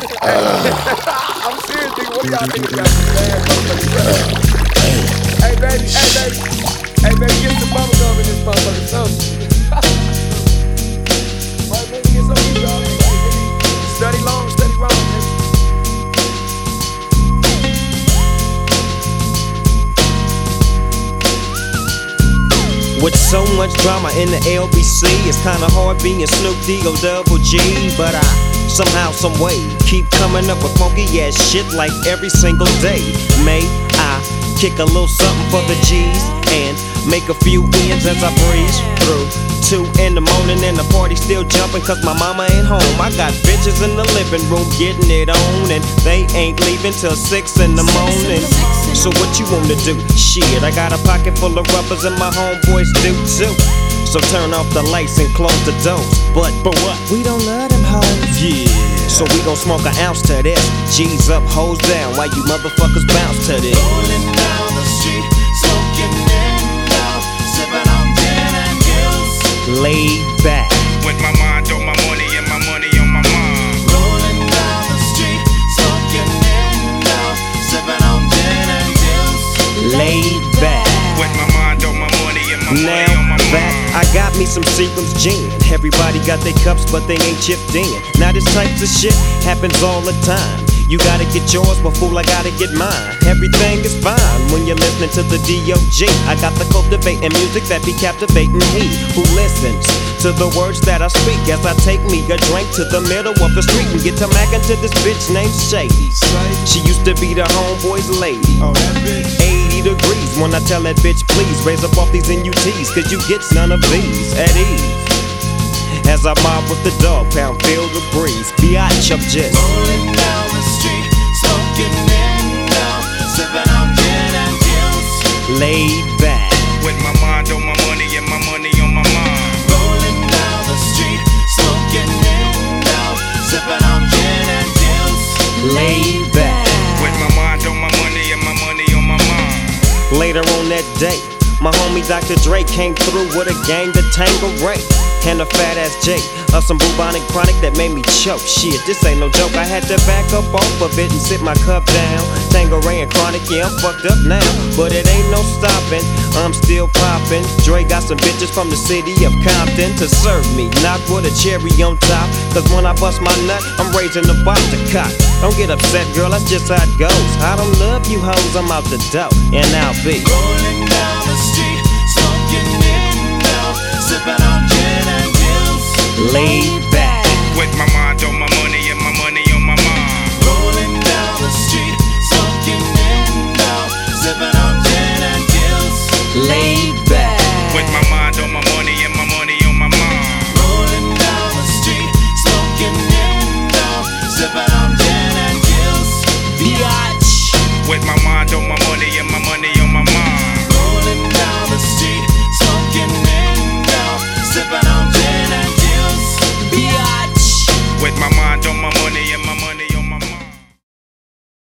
I'm serious, nigga. What do y'all niggas got some bad motherfucking Hey, baby. Hey, baby, get some bubble gum in this motherfucking sauce. Right, baby, get some of y'all. Study long, study wrong, baby. With so much drama in the LBC, it's kinda hard being Snoop D-O double G. But I somehow, someway keep coming up with funky ass shit like every single day. May I kick a little something for the G's and make a few ends as I breeze through 2 in the morning and the party still jumping cause my mama ain't home. I got bitches in the living room getting it on and they ain't leaving till 6 in the morning. So what you wanna do? Shit, I got a pocket full of rubbers and my homeboys do too. So turn off the lights and close the doors. But what? We don't love them hoes. Yeah. So we gon' smoke an ounce to this. G's up, hoes down, while you motherfuckers bounce to this. Rolling down the street, smoking in out, sipping on gin and gills. Laid back. With my mind on my money and my money on my mind. Rolling down the street, smoking in out, sipping on gin and gills. Laid back. With my mind on my money and my money on my Now back, mind. I got me some Seagram's gin. Everybody got their cups, but they ain't chipped in. Now this types of shit happens all the time. You gotta get yours, but fool, I gotta get mine. Everything is fine when you're listening to the D.O.G. I got the cultivating music that be captivating he who listens to the words that I speak as I take me a drink to the middle of the street and get to mackin' to this bitch named Shady. She used to be the homeboy's lady. 80 degrees when I tell that bitch, please raise up off these NUTs, cause you get none of these at ease. As I mob with the dog pound, feel the breeze. Biatch, I'm just Rolling down the street, smoking in out, sipping on gin and gills. laid back. With my mind on my money and my money on my mind. Rolling down the street, smoking in out, sipping on gin and gills. Laid back. With my mind on my money and my money on my mind. Later on that day, my homie Dr. Dre came through with a gang to Tangeray and a fat ass J of some bubonic chronic that made me choke. Shit, this ain't no joke. I had to back up off of it and sit my cup down. Tangeray and chronic, yeah, I'm fucked up now, but it ain't no stopping. I'm still popping. Dre got some bitches from the city of Compton to serve me, not with a cherry on top. Cause when I bust my nut, I'm raising the bar to cock. Don't get upset, girl, that's just how it goes. I don't love you hoes, I'm out the dough, and I'll be Rolling down the street, smoking in out, sipping on gin and gills. laid back. With my mind on my money and my money on my mind. Rolling down the street, smoking in out, sipping on gin and gills. Laid back. With my mind on my money and my money on my mind. Rolling down the street, smoking in out, sipping on gin and gills. Biatch. With my